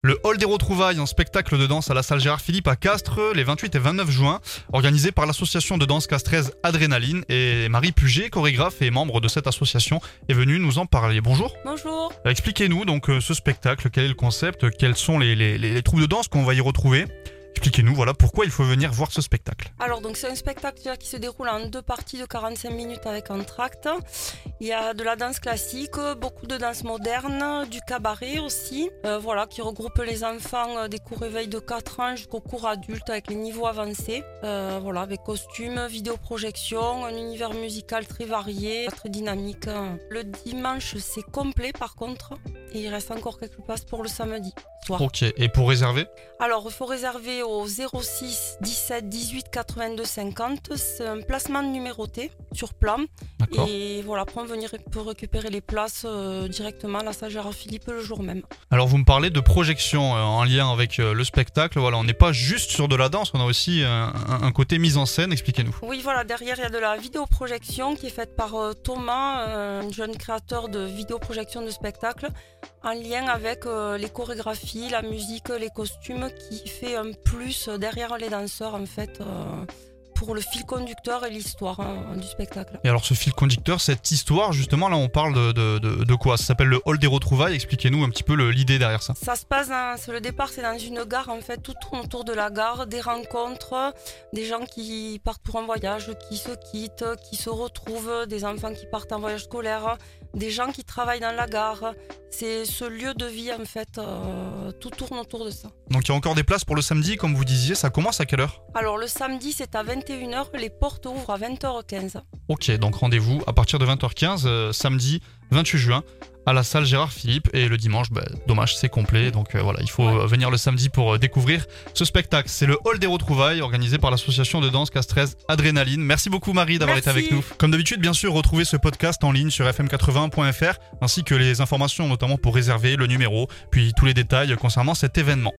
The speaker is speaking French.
Le Hall des Retrouvailles, un spectacle de danse à la salle Gérard Philippe à Castres, les 28 et 29 juin, organisé par l'association de danse castraise Adrénaline. Et Marie Puget, chorégraphe et membre de cette association, est venue nous en parler. Bonjour. Bonjour. Expliquez-nous donc ce spectacle, quel est le concept, quelles sont les troupes de danse qu'on va y retrouver. Expliquez-nous pourquoi il faut venir voir ce spectacle. Alors donc c'est un spectacle qui se déroule en 2 parties de 45 minutes avec entracte. Il y a de la danse classique, beaucoup de danse moderne, du cabaret aussi, qui regroupe les enfants des cours éveil de 4 ans jusqu'aux cours adultes avec les niveaux avancés. Avec costumes, vidéoprojection, un univers musical très varié, très dynamique. Le dimanche c'est complet par contre et il reste encore quelques places pour le samedi soir. Ok, et pour réserver ? Alors il faut réserver au 06 17 18 82 50, c'est un placement numéroté sur plan. D'accord. Et après on peut récupérer les places directement à la salle Gérard Philippe le jour même. Alors vous me parlez de projection en lien avec le spectacle, on n'est pas juste sur de la danse, on a aussi un côté mise en scène, expliquez-nous. Oui derrière il y a de la vidéoprojection qui est faite par Thomas, un jeune créateur de vidéoprojection de spectacle, en lien avec les chorégraphies, la musique, les costumes, qui fait un plus derrière les danseurs en fait pour le fil conducteur et l'histoire du spectacle. Et alors ce fil conducteur, cette histoire justement, là on parle de quoi ? Ça s'appelle le Hall des Retrouvailles, expliquez-nous un petit peu l'idée derrière ça. Ça se passe, le départ c'est dans une gare en fait, tout tourne autour de la gare, des rencontres, des gens qui partent pour un voyage, qui se quittent, qui se retrouvent, des enfants qui partent en voyage scolaire, des gens qui travaillent dans la gare. C'est ce lieu de vie en fait, tout tourne autour de ça. Donc il y a encore des places pour le samedi, comme vous disiez, ça commence à quelle heure ? Alors le samedi c'est à 21h, les portes ouvrent à 20h15. Ok, donc rendez-vous à partir de 20h15, samedi 28 juin, à la salle Gérard Philippe, et le dimanche, dommage, c'est complet, donc il faut venir le samedi pour découvrir ce spectacle. C'est le Hall des Retrouvailles, organisé par l'association de danse castraise Adrénaline. Merci beaucoup Marie d'avoir été avec nous. Comme d'habitude, bien sûr, retrouvez ce podcast en ligne sur fm80.fr, ainsi que les informations notamment pour réserver le numéro, puis tous les détails concernant cet événement.